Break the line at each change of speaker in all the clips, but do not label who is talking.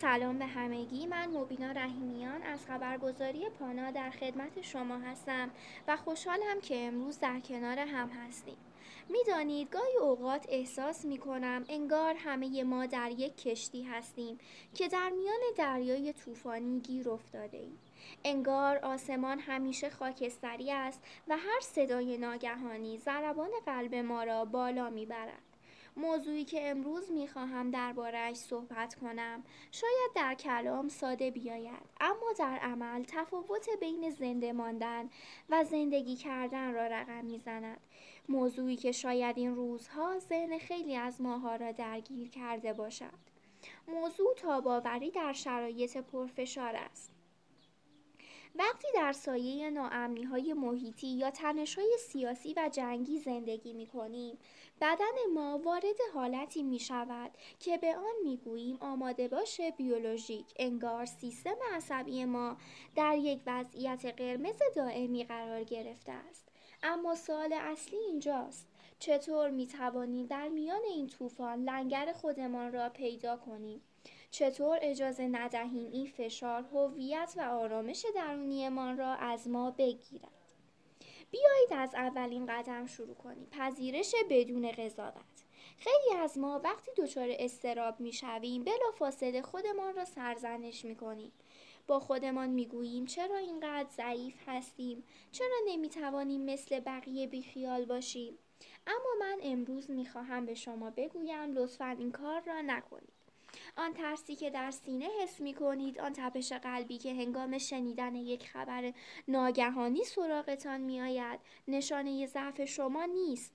سلام به همگی. من مبینا رحیمیان از خبرگزاری پانا در خدمت شما هستم و خوشحالم که امروز در کنار هم هستیم. میدانید گاهی اوقات احساس میکنم انگار همه ما در یک کشتی هستیم که در میان دریای طوفانی گیر افتاده ایم. انگار آسمان همیشه خاکستری است و هر صدای ناگهانی ضربان قلب ما را بالا میبرد. موضوعی که امروز میخواهم درباره‌اش صحبت کنم شاید در کلام ساده بیاید، اما در عمل تفاوت بین زنده ماندن و زندگی کردن را رقم میزند. موضوعی که شاید این روزها ذهن خیلی از ماها را درگیر کرده باشد. موضوع تاب‌آوری در شرایط پرفشار است. وقتی در سایه ناامنی‌های محیطی یا تنش‌های سیاسی و جنگی زندگی می‌کنیم، بدن ما وارد حالتی می‌شود که به آن می‌گوییم آماده باش بیولوژیک. انگار سیستم عصبی ما در یک وضعیت قرمز دائمی قرار گرفته است. اما سوال اصلی اینجاست: چطور می‌توانیم در میان این طوفان لنگر خودمان را پیدا کنیم؟ چطور اجازه ندهیم این فشار هویت و آرامش درونیمان را از ما بگیرد؟ بیایید از اولین قدم شروع کنیم: پذیرش بدون قضاوت. خیلی از ما وقتی دچار اضطراب میشویم بلافاصله خودمان را سرزنش میکنیم. با خودمان میگوییم چرا اینقدر ضعیف هستیم؟ چرا نمیتوانیم مثل بقیه بیخیال باشیم؟ اما من امروز میخواهم به شما بگویم لطفاً این کار را نکنید. آن ترسی که در سینه حس می کنید، آن تپش قلبی که هنگام شنیدن یک خبر ناگهانی سراغتان می آید، نشانه ضعف شما نیست،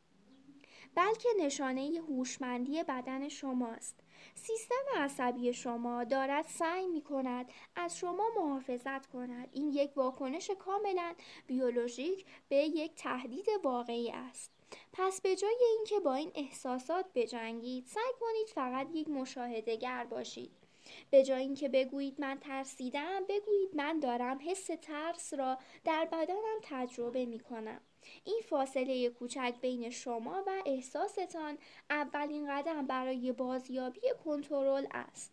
بلکه نشانه هوشمندی بدن شماست. سیستم عصبی شما دارد سعی می کند از شما محافظت کند. این یک واکنش کاملا بیولوژیک به یک تهدید واقعی است. پس به جای اینکه با این احساسات بجنگید، سعی کنید فقط یک مشاهده‌گر باشید. به جای اینکه بگویید من ترسیدم، بگویید من دارم حس ترس را در بدنم تجربه می کنم. این فاصله کوچک بین شما و احساستان اولین قدم برای بازیابی کنترل است.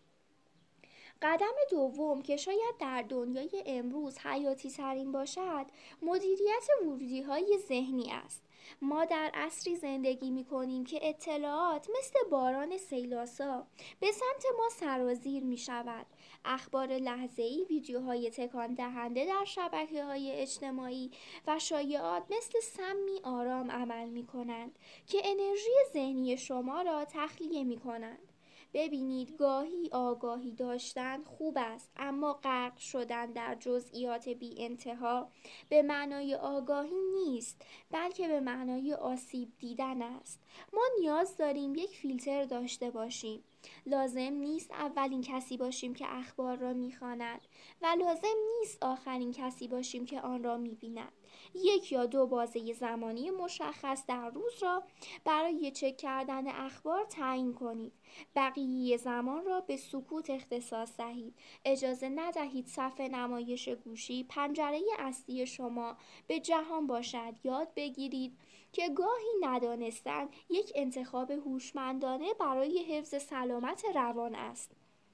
قدم دوم که شاید در دنیای امروز حیاتی ترین باشد، مدیریت ورودی‌های ذهنی است. ما در عصری زندگی می کنیم که اطلاعات مثل باران سیلاسا به سمت ما سرازیر می شود. اخبار لحظه‌ای، ویدیوهای تکان دهنده در شبکه‌های اجتماعی و شایعات مثل سمی آرام عمل می کنند که انرژی ذهنی شما را تخلیه می کنند. ببینید، گاهی آگاهی داشتن خوب است، اما غرق شدن در جزئیات بی انتها به معنای آگاهی نیست، بلکه به معنای آسیب دیدن است. ما نیاز داریم یک فیلتر داشته باشیم. لازم نیست اولین کسی باشیم که اخبار را می‌خواند و لازم نیست آخرین کسی باشیم که آن را می‌بیند. یک یا دو بازه زمانی مشخص در روز را برای چک کردن اخبار تعیین کنید. بقیه زمان را به سکوت اختصاص دهید. اجازه ندهید صفحه نمایش گوشی پنجره اصلی شما به جهان باشد. یاد بگیرید که گاهی ندانستن یک انتخاب هوشمندانه برای حفظ سلامت روان است.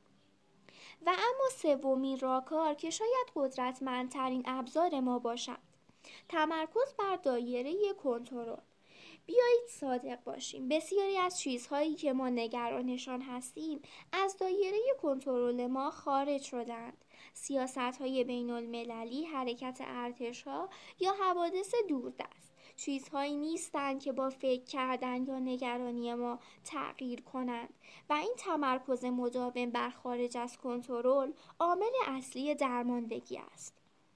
و اما سومین راهکار که شاید قدرتمندترین ابزار ما باشد: تمرکز بر دایره کنترل. بیایید صادق باشیم. بسیاری از چیزهایی که ما نگرانشان هستیم از دایره کنترل ما خارج شدند. سیاست‌های بین‌المللی، حرکت ارتش‌ها یا حوادث دوردست چیزهایی نیستند که با فکر کردن یا نگرانی ما تغییر کنند و این تمرکز مداوم بر خارج از کنترل عامل اصلی درماندگی است.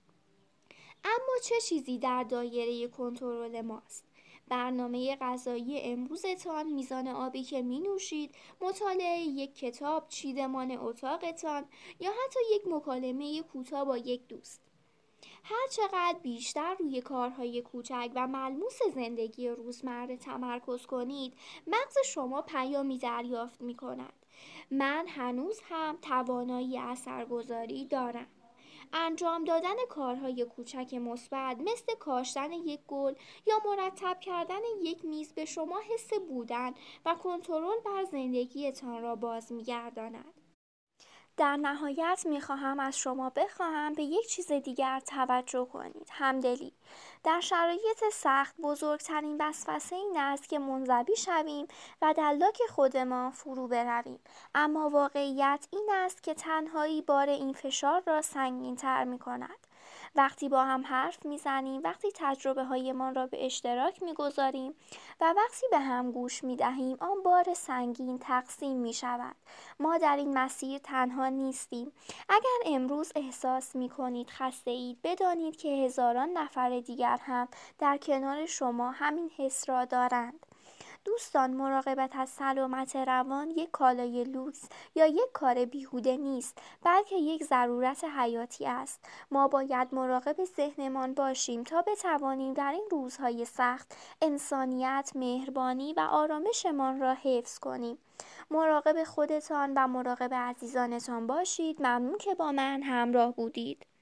اما چه چیزی در دایره کنترل ماست؟ برنامه غذایی امروزتان، میزان آبی که می نوشید، مطالعه یک کتاب، چیدمان اتاقتان یا حتی یک مکالمه کوتاه با یک دوست. هر چقدر بیشتر روی کارهای کوچک و ملموس زندگی روزمره تمرکز کنید، مغز شما پیامی دریافت می کند: من هنوز هم توانایی اثرگذاری دارم. انجام دادن کارهای کوچک مثبت مثل کاشتن یک گل یا مرتب کردن یک میز به شما حس بودن و کنترل بر زندگیتان را باز می‌گرداند. در نهایت میخواهم از شما بخواهم به یک چیز دیگر توجه کنید. همدلی. در شرایط سخت بزرگترین وسوسه این است که منزوی شویم و در لاک خودمان فرو برویم. اما واقعیت این است که تنهایی بار این فشار را سنگین‌تر می‌کند. وقتی با هم حرف میزنیم، وقتی تجربه هایمان را به اشتراک میگذاریم و وقتی به هم گوش میدهیم، آن بار سنگین تقسیم می شود. ما در این مسیر تنها نیستیم. اگر امروز احساس می کنید خسته اید، بدانید که هزاران نفر دیگر هم در کنار شما همین حس را دارند. دوستان، مراقبت از سلامت روان یک کالای لوکس یا یک کار بیهوده نیست، بلکه یک ضرورت حیاتی است. ما باید مراقب ذهنمان باشیم تا بتوانیم در این روزهای سخت انسانیت، مهربانی و آرامشمان را حفظ کنیم. مراقب خودتان و مراقب عزیزانتان باشید. ممنون که با من همراه بودید.